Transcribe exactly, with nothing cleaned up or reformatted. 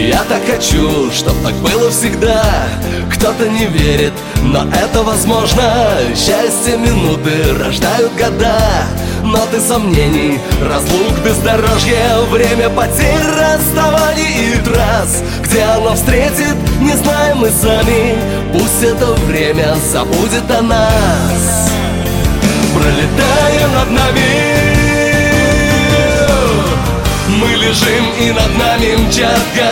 Я так хочу, чтоб так было всегда. Кто-то не верит, но это возможно. Счастье минуты рождают года. Ноты сомнений, разлук, бездорожья, время потерь, расставаний и трасс. Где оно встретит, не знаем мы сами. Пусть это время забудет о нас. Пролетая над нами, мы лежим, и над нами мчат